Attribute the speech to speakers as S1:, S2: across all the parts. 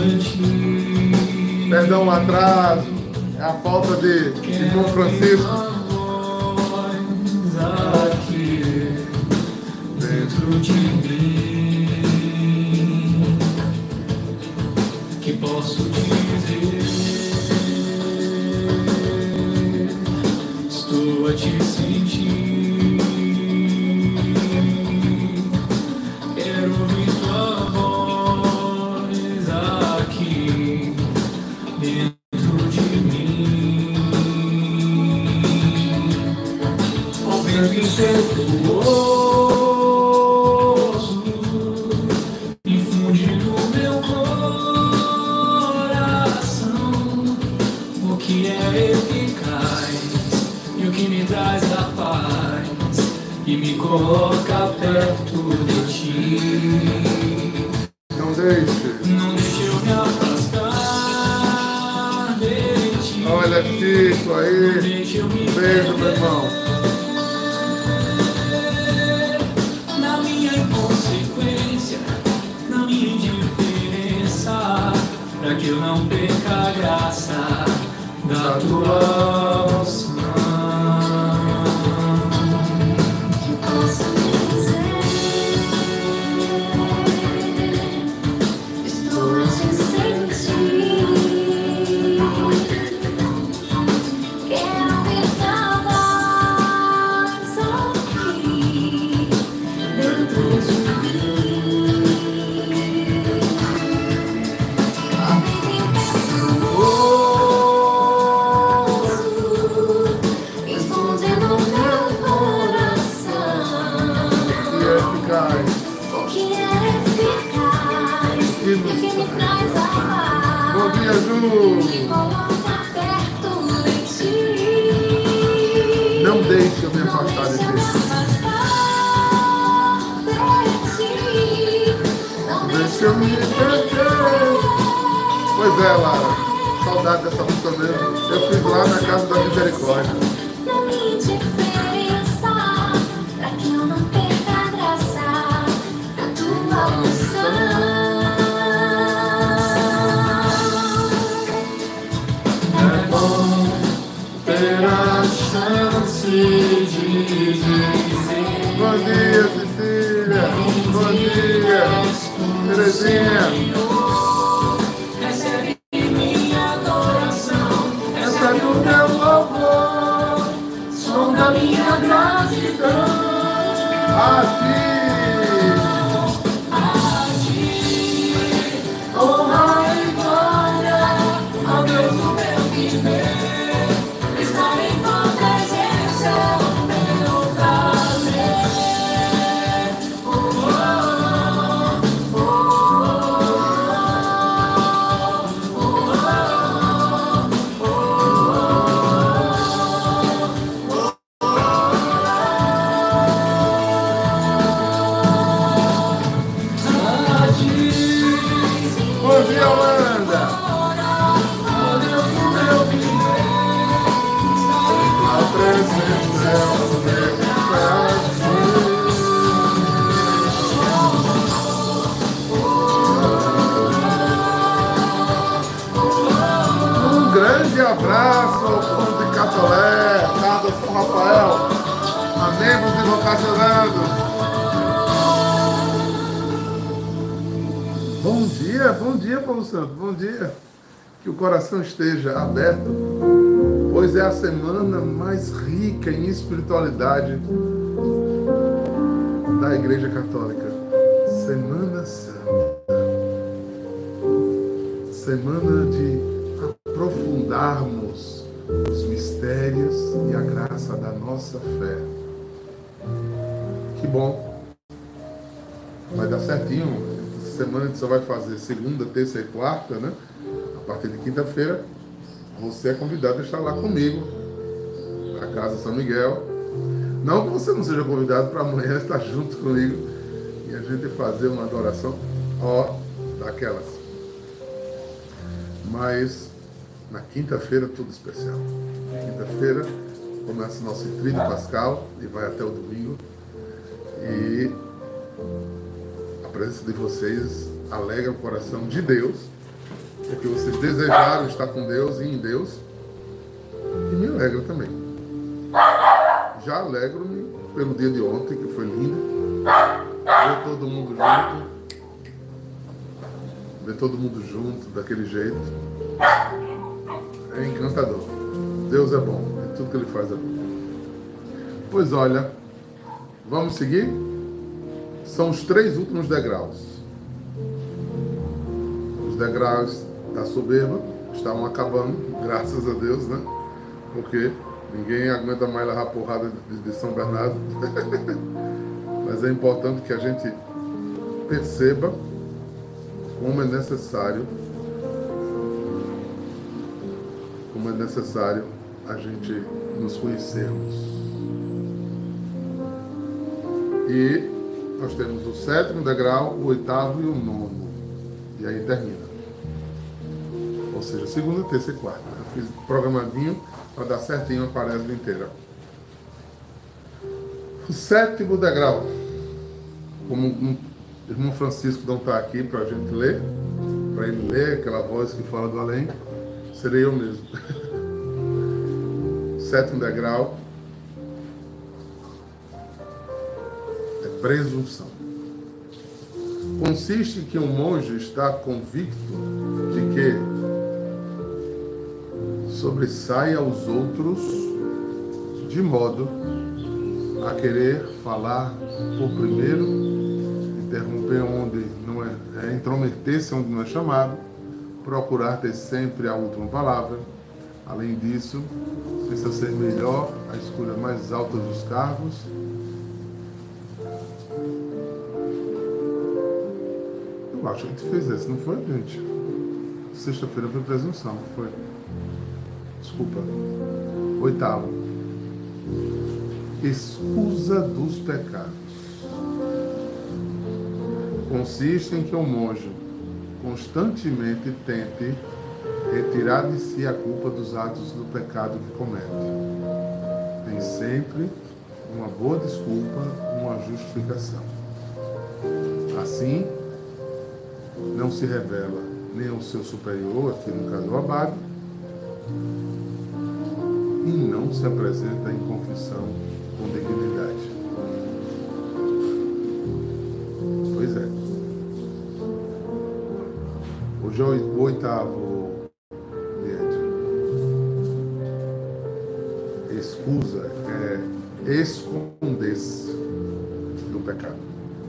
S1: Perdão o atraso, é a falta de João Francisco.
S2: Aqui dentro de mim, que posso dizer, estou a te sentir, quero ouvir tua voz aqui dentro de mim, ouvindo impetuoso, infunde no meu coração o que é eficaz e o que me traz a paz e me coloca perto de ti.
S1: Não deixe.
S2: Não deixe eu me afastar de ti.
S1: Olha, Chico
S2: Não
S1: aí.
S2: deixe eu me
S1: Beijo, meu irmão.
S2: na minha inconsequência, na minha indiferença, pra que eu não perca a graça da tua unção.
S3: Que posso dizer, estou a te sentir, quero ouvir tua voz aqui dentro de mim. Infunde no meu coração o que é eficaz e o que me traz a
S1: Bom
S3: paz
S1: dia, Ju.
S3: me coloca perto de ti.
S1: Não deixe eu me afastar de ti.
S3: Não
S1: Deixa eu me perder. Pois é, Lara. Saudade dessa música mesmo. Eu fui lá na Casa da Misericórdia.
S3: na minha indiferença, pra que eu não perca a graça da tua unção.
S2: É bom ter a chance de dizer
S1: Bom dia, Cecília. Bom dia, Terezinha.
S2: recebe minha adoração,
S1: Recebe o meu louvor.
S2: som da minha gratidão.
S1: Assim.
S2: Honra e glória ao Deus do meu viver, estar em tua presença é o meu prazer.
S1: Bom dia, Holanda.
S2: Ó Deus do meu viver,
S1: A presença é o meu prazer. Um grande abraço ao povo de Catolé, Casa São Rafael. Amém, vos vocacionando. Bom dia, Paulo Santo, bom dia. Que o coração esteja aberto, pois é a semana mais rica em espiritualidade da Igreja Católica. Semana Santa. Semana de aprofundarmos os mistérios e a graça da nossa fé. Que bom. Vai dar certinho. Essa semana a gente só vai fazer segunda, terça e quarta, né? A partir de quinta-feira, você é convidado a estar lá comigo, na Casa São Miguel. Não que você não seja convidado para amanhã estar junto comigo e a gente fazer uma adoração, daquelas. Mas na quinta-feira tudo especial. Quinta-feira começa o nosso tríduo pascal e vai até o domingo. E a presença de vocês alegra o coração de Deus porque vocês desejaram estar com Deus e em Deus, e me alegra também. Já alegro-me pelo dia de ontem, que foi lindo, ver todo mundo junto, daquele jeito, é encantador. Deus é bom, e tudo que Ele faz é bom. Pois olha, vamos seguir? São os 3 últimos degraus. Os degraus da soberba estavam acabando, graças a Deus, né? Porque ninguém aguenta mais levar a porrada de São Bernardo. Mas é importante que a gente perceba como é necessário a gente nos conhecermos. E nós temos o 7º degrau, o 8º e o 9º. E aí termina. Ou seja, segunda, terça e quarta. Eu fiz programadinho para dar certinho a quaresma inteira. O 7º degrau, como o irmão Francisco não está aqui para a gente ler, para ele ler aquela voz que fala do além, serei eu mesmo. 7º degrau é presunção. Consiste em que um monge está convicto de que sobressaia aos outros de modo a querer falar por primeiro, interromper onde não é, intrometer-se onde não é chamado, procurar ter sempre a última palavra. Além disso, pensa ser melhor a escolha mais alta dos cargos. Eu acho que a gente fez isso, não foi, gente? Sexta-feira foi presunção, foi. Desculpa. 8º. Escusa dos pecados. Consiste em que o monge constantemente tente retirar de si a culpa dos atos do pecado que comete. Tem sempre uma boa desculpa, uma justificação. Assim, não se revela nem ao seu superior, aqui no caso o abade, e não se apresenta em confissão com dignidade. Pois é. Hoje é o 8º dia. Escusa é esconder-se do pecado.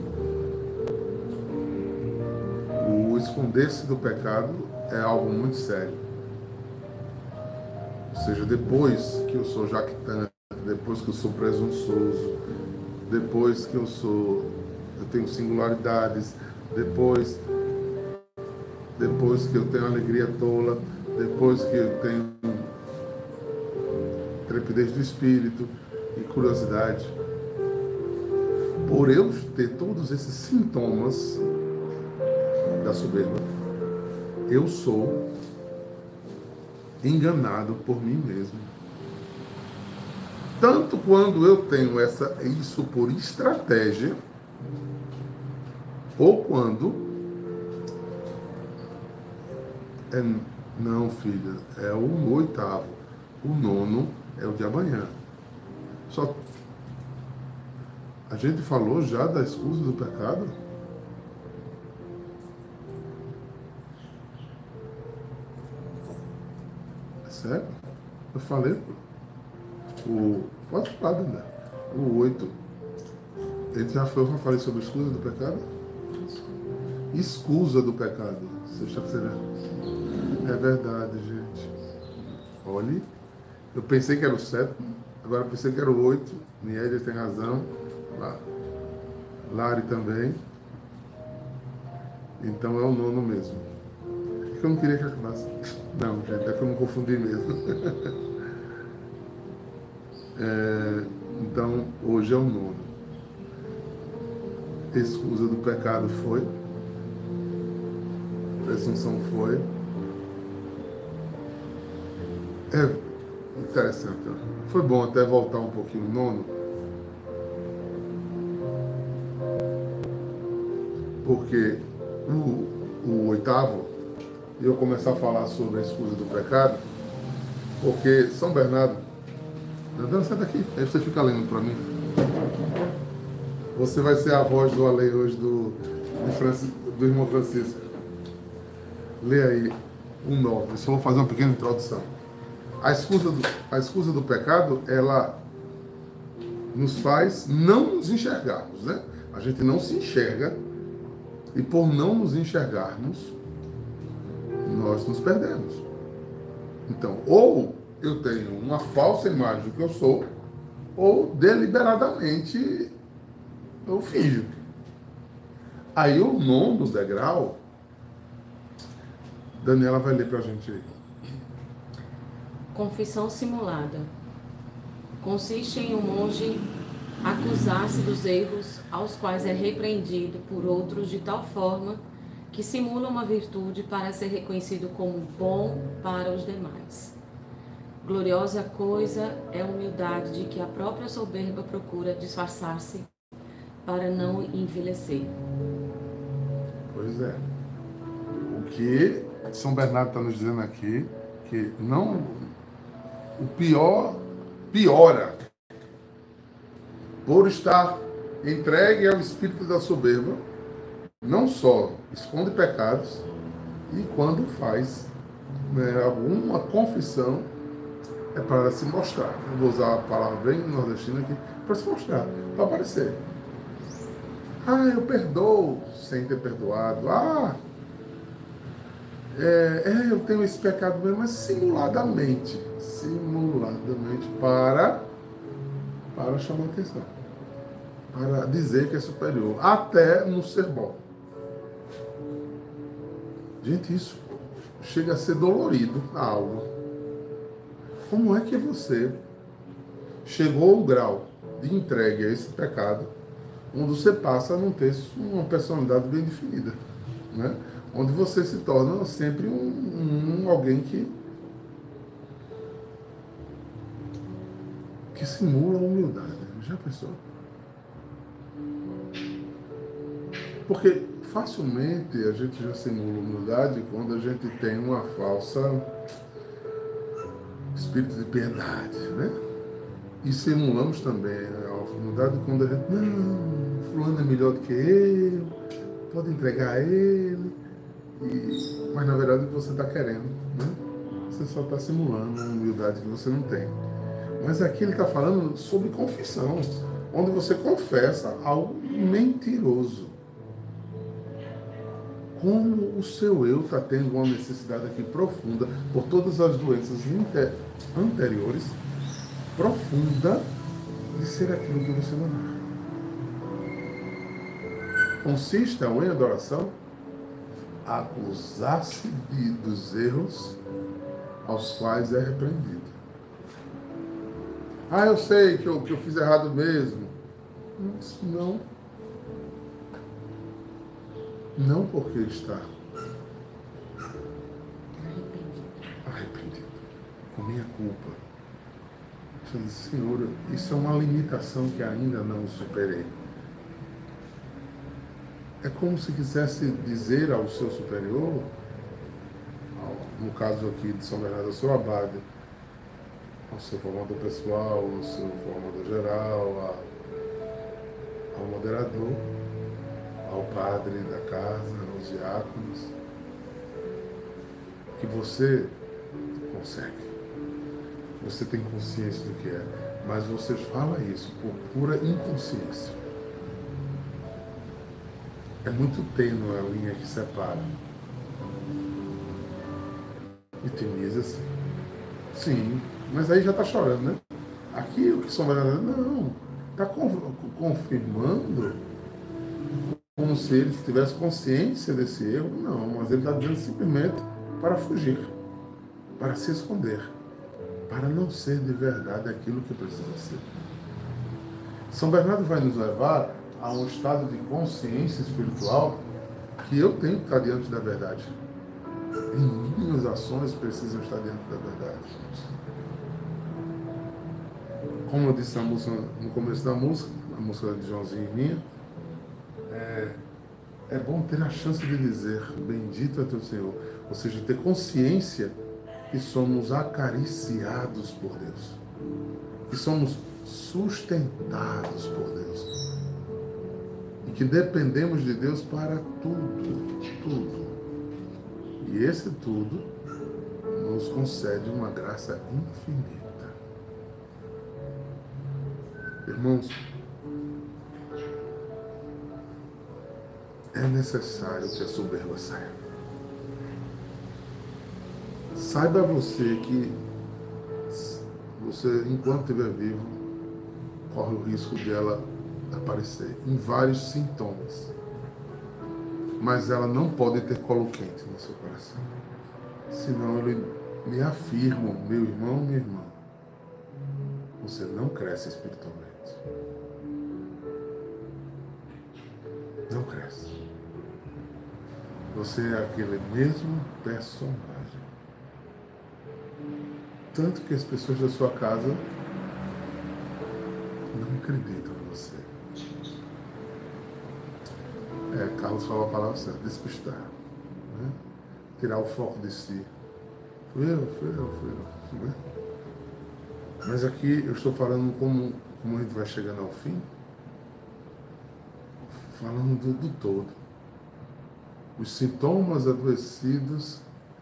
S1: O esconder-se do pecado é algo muito sério. Ou seja, depois que eu sou jactante, depois que eu sou presunçoso, depois que eu tenho singularidades, depois que eu tenho alegria tola, depois que eu tenho trepidez do espírito e curiosidade, por eu ter todos esses sintomas da soberba, eu sou enganado por mim mesmo. Tanto quando eu tenho isso por estratégia, ou quando não, filha, é o 8º, o 9º é o de amanhã. Só a gente falou já da escusa do pecado? É sério? Eu falei, pode falar, Daniel. O 8. Ele já falei sobre a escusa do pecado? Escusa do pecado. Sexta-feira. É verdade, gente. Olhe, eu pensei que era o 7, agora eu pensei que era o 8. Niédia tem razão. Lari também. Então é o 9º mesmo. É que eu não queria que acabasse. Não, gente, é que eu me confundi mesmo. Então, hoje é o 9º. Escusa do pecado foi. Presunção foi. É interessante. Ó. Foi bom até voltar um pouquinho no 9º. Porque o 8º e eu começar a falar sobre a escusa do pecado, porque São Bernardo, Dandana, sai daqui, aí você fica lendo para mim. Você vai ser a voz do além hoje do irmão Francisco. Lê aí o 9. Eu só vou fazer uma pequena introdução. A escusa do pecado, ela nos faz não nos enxergarmos, né? A gente não se enxerga e por não nos enxergarmos, nós nos perdemos. Então, ou eu tenho uma falsa imagem do que eu sou, ou deliberadamente eu finjo. Aí o nono degrau, Daniela vai ler pra gente aí.
S4: Confissão simulada. Consiste em um monge acusar-se dos erros aos quais é repreendido por outros de tal forma que simula uma virtude para ser reconhecido como bom para os demais. Gloriosa coisa é a humildade de que a própria soberba procura disfarçar-se para não envelhecer.
S1: Pois é. O que São Bernardo está nos dizendo aqui, que não, o pior piora por estar entregue ao espírito da soberba, não só esconde pecados, e quando faz, né, alguma confissão, é para se mostrar. Eu vou usar a palavra bem nordestina aqui, para se mostrar, para aparecer. Ah, eu perdoo sem ter perdoado. Ah, eu tenho esse pecado mesmo, mas simuladamente para chamar a atenção, para dizer que é superior, até no ser bom. Gente, isso chega a ser dolorido a alma. Como é que você chegou ao grau de entregue a esse pecado, onde você passa a não ter uma personalidade bem definida, né? Onde você se torna sempre alguém que simula a humildade. Já pensou? Porque facilmente a gente já simula humildade quando a gente tem uma falsa espírito de piedade, né? E simulamos também a humildade quando a gente, não, fulano é melhor do que eu, pode entregar a ele, mas na verdade o que você está querendo, né? Você só está simulando uma humildade que você não tem. Mas aqui ele está falando sobre confissão, onde você confessa algo mentiroso. Como o seu eu está tendo uma necessidade aqui profunda, por todas as doenças anteriores, profunda, de ser aquilo que você não é. Consiste a unha da oração acusar-se dos erros aos quais é repreendido. Ah, eu sei que eu fiz errado mesmo. Mas não porque está arrependido, com minha culpa. Você diz, Senhor, isso é uma limitação que ainda não superei. É como se quisesse dizer ao seu superior, no caso aqui de São Bernardo, ao seu abade, ao seu formador pessoal, ao seu formador geral, ao moderador, ao padre da casa, aos diáconos, que você consegue. Você tem consciência do que é, mas você fala isso por pura inconsciência. É muito tênue a linha que separa. E tem vezes assim. Sim, mas aí já está chorando, né? Aqui o que São Bernardo não, está confirmando como se ele tivesse consciência desse erro. Não, mas ele está dizendo simplesmente para fugir, para se esconder, para não ser de verdade aquilo que precisa ser. São Bernardo vai nos levar a um estado de consciência espiritual que eu tenho que estar diante da verdade. E minhas ações precisam estar diante da verdade. Como eu disse no começo da música, a música de Joãozinho e minha, é bom ter a chance de dizer, bendito é teu Senhor. Ou seja, ter consciência que somos acariciados por Deus. Que somos sustentados por Deus. E que dependemos de Deus para tudo, tudo. E esse tudo nos concede uma graça infinita. Irmãos, é necessário que a soberba saia. Saiba você que você, enquanto estiver vivo, corre o risco dela aparecer em vários sintomas. Mas ela não pode ter colo quente no seu coração. Senão eu lhe afirmo, meu irmão, minha irmã, você não cresce espiritualmente. Não cresce. Você é aquele mesmo personagem. Tanto que as pessoas da sua casa não acreditam em você. Carlos falou a palavra certa, despistar. Né? Tirar o foco de si. Fui eu. Né? Mas aqui eu estou falando como a gente vai chegando ao fim. Falando do todo. Os sintomas adoecidos.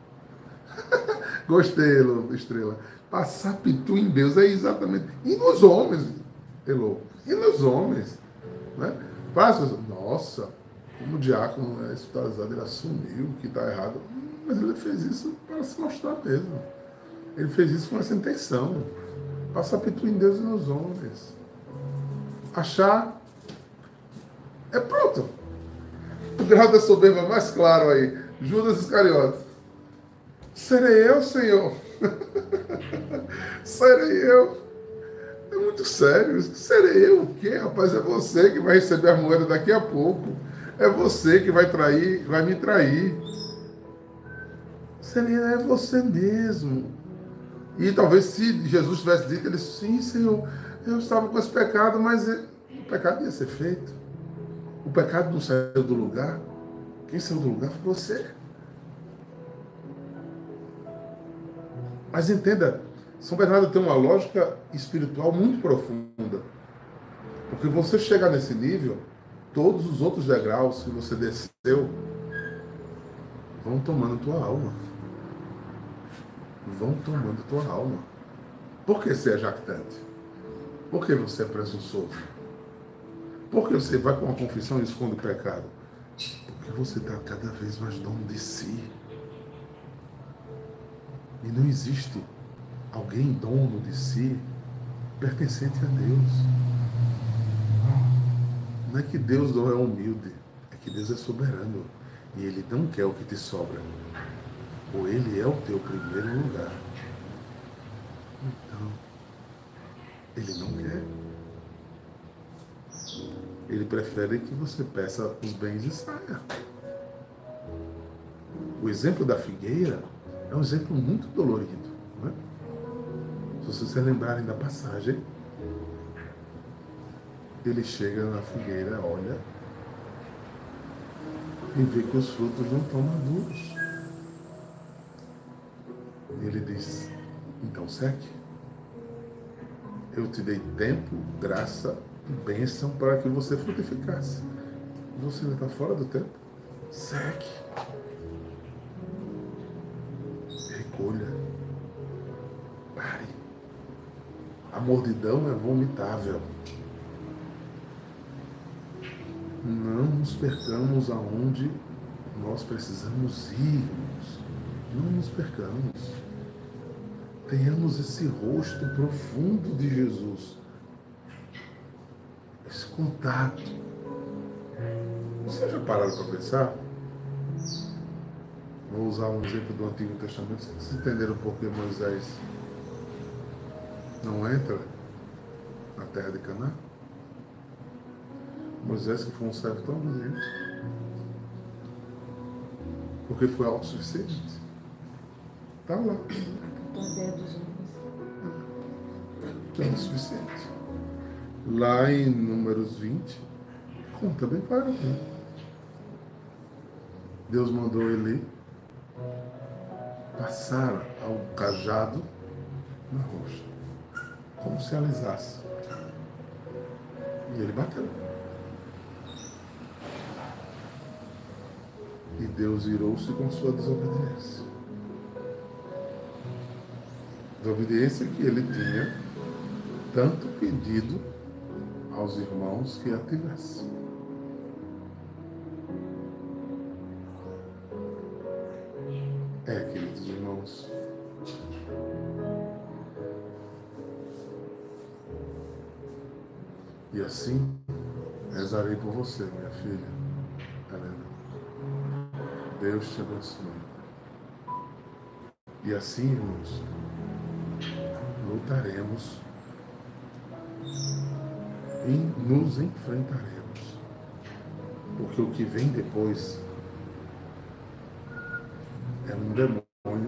S1: Gostei, Estrela. Passar pitu em Deus é exatamente. E nos homens, Elô. E nos homens. Né? Nossa, como diácono espiritualizado, ele assumiu que está errado. Mas ele fez isso para se mostrar mesmo. Ele fez isso com essa intenção. Passar pitu em Deus e nos homens. Achar. É pronto. O grau da soberba mais claro aí. Judas Iscariotes. Serei eu, Senhor? Serei eu? É muito sério. Serei eu o quê, rapaz? É você que vai receber a moeda daqui a pouco. É você que vai me trair. Serei é você mesmo. E talvez se Jesus tivesse dito, ele disse, sim, Senhor, eu estava com esse pecado, mas o pecado ia ser feito. O pecado não saiu do lugar. Quem saiu do lugar foi você. Mas entenda, São Bernardo tem uma lógica espiritual muito profunda. Porque você chegar nesse nível, todos os outros degraus que você desceu vão tomando tua alma. Vão tomando tua alma. Por que você é jactante? Por que você é presunçoso? Por que você vai com uma confissão e esconde o pecado? Porque você está cada vez mais dono de si. E não existe alguém dono de si pertencente a Deus. Não é que Deus não é humilde, é que Deus é soberano. E Ele não quer o que te sobra. Ou Ele é o teu primeiro lugar. Então, Ele não quer. Ele prefere que você peça os bens e saia. O exemplo da figueira é um exemplo muito dolorido. Não é? Se vocês se lembrarem da passagem, ele chega na figueira, olha, e vê que os frutos não estão maduros. E ele diz, então seque. Eu te dei tempo, graça e bênção para que você frutificasse. Você ainda está fora do tempo? Seque. Recolha. Pare. A mordidão é vomitável. Não nos percamos aonde nós precisamos irmos. Não nos percamos. Tenhamos esse rosto profundo de Jesus. Esse contato. Vocês já pararam para pensar? Vou usar um exemplo do Antigo Testamento. Vocês entenderam por que Moisés não entra na terra de Canaã? Moisés, que foi um servo tão bonito, porque foi autossuficiente. Está lá. É autossuficiente. Lá em Números 20, conta bem claro. Deus mandou ele passar o cajado na rocha, como se alisasse. E ele bateu. E Deus irou-se com sua desobediência. Desobediência que ele tinha tanto pedido aos irmãos que a tivessem. Queridos irmãos, e assim rezarei por você, minha filha Helena. Deus te abençoe. E assim, irmãos, lutaremos e nos enfrentaremos. Porque o que vem depois é um demônio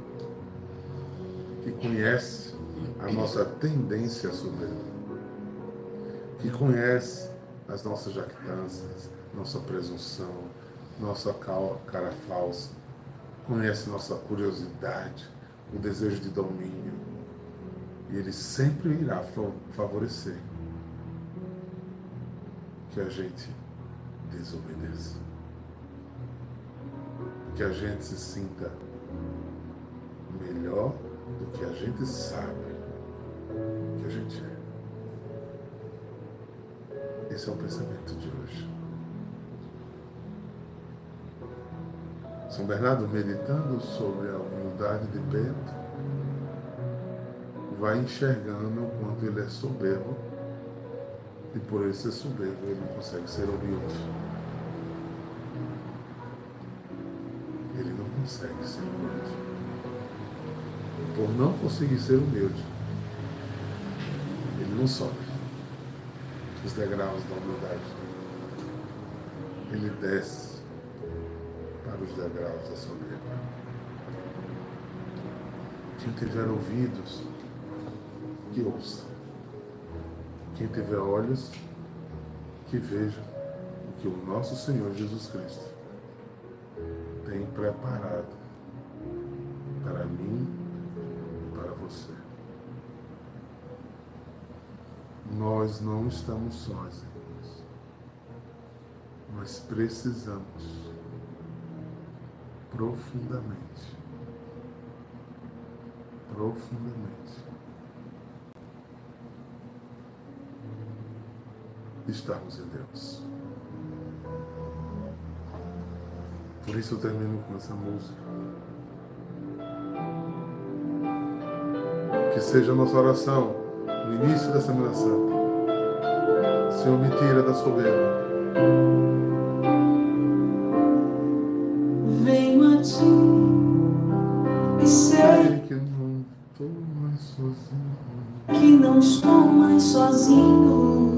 S1: que conhece a nossa tendência soberba, que conhece as nossas jactâncias, nossa presunção, nossa cara falsa, conhece nossa curiosidade, o desejo de domínio. E ele sempre irá favorecer que a gente desobedeça, que a gente se sinta melhor do que a gente sabe que a gente é. Esse é o pensamento de hoje. São Bernardo, meditando sobre a humildade de Pedro, vai enxergando o quanto ele é soberbo, e por ele ser soberbo, ele não consegue ser humilde. Ele não consegue ser humilde. Por não conseguir ser humilde, ele não sobe os degraus da humildade. Ele desce para os degraus da soberba. Quem tiver ouvidos, que ouça. Quem tiver olhos, que veja o que o nosso Senhor Jesus Cristo tem preparado para mim e para você. Nós não estamos sós, irmãos. Nós precisamos profundamente estarmos em Deus. Por isso eu termino com essa música. Que seja a nossa oração no início da Semana Santa. Senhor, me tira da soberba.
S2: Venho a ti e sei
S1: que não estou mais sozinho.
S2: Que não estou mais sozinho.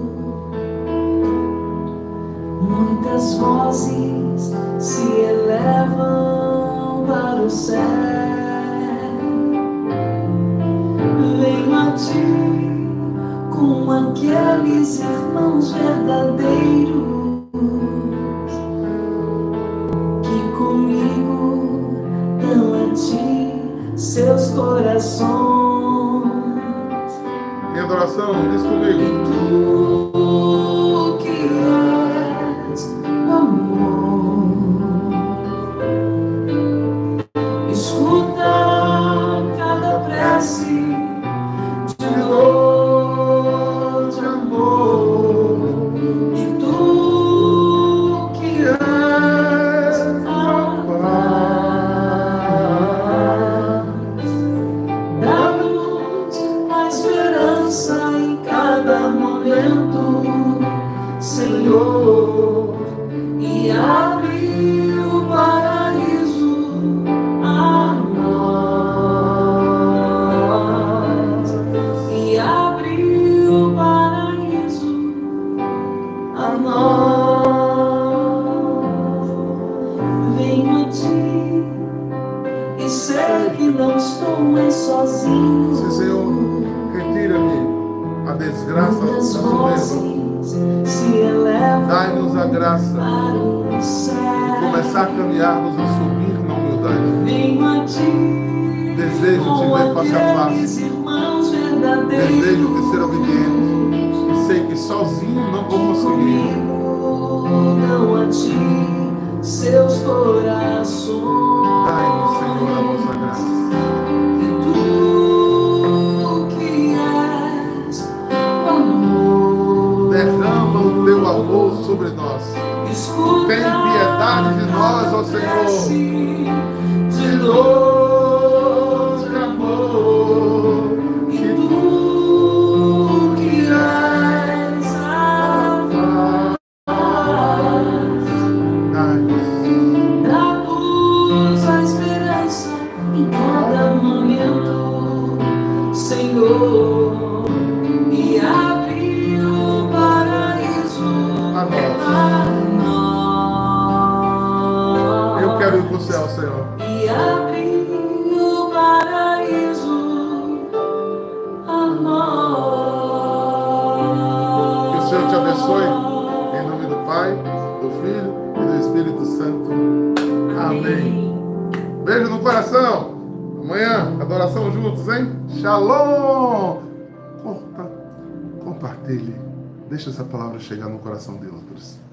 S2: Muitas vozes se elevam para o céu. Venho a ti com aqueles irmãos verdadeiros que comigo dão a ti seus corações.
S1: Em adoração, diz comigo.
S2: E tu que és amor, escuta cada prece de dor, de amor. E tu que és a paz, dá-nos a esperança em cada momento, Senhor, e abre o paraíso a nós, e abre o paraíso a nós. Venho a ti e sei que não estou mais sozinho.
S1: Sim, Senhor, retira-me a Dai-lhes graça
S2: Muitas
S1: a soberba.
S2: vozes se elevam
S1: Dai-nos a graça
S2: para o
S1: de
S2: céu.
S1: começar a caminharmos e subir na humildade.
S2: Venho a ti
S1: Desejo te
S2: com
S1: ver face a
S2: aqueles
S1: face.
S2: irmãos verdadeiros.
S1: Desejo de ser obediente. E sei que sozinho não vou conseguir.
S2: Comigo dão a ti seus corações.
S1: Dai-nos, Senhor, a vossa graça.
S2: E tu que és o amor,
S1: Derrama o teu amor sobre nós.
S2: escuta
S1: Tem piedade de nós, ó Senhor.
S2: de dor, de amor. E tu que és a paz,
S1: Dai-nos.
S2: dá-nos a esperança em cada momento, Senhor, e abre o paraíso
S1: A nós.
S2: a nós.
S1: Eu quero ir para o céu, Senhor.
S2: E abre o paraíso a nós.
S1: Que o Senhor te abençoe. Em nome do Pai, do Filho e do Espírito Santo. Amém. Beijo no coração. Amanhã, adoração juntos, hein? Shalom. Curta, compartilhe. Deixa essa palavra chegar no coração de outros.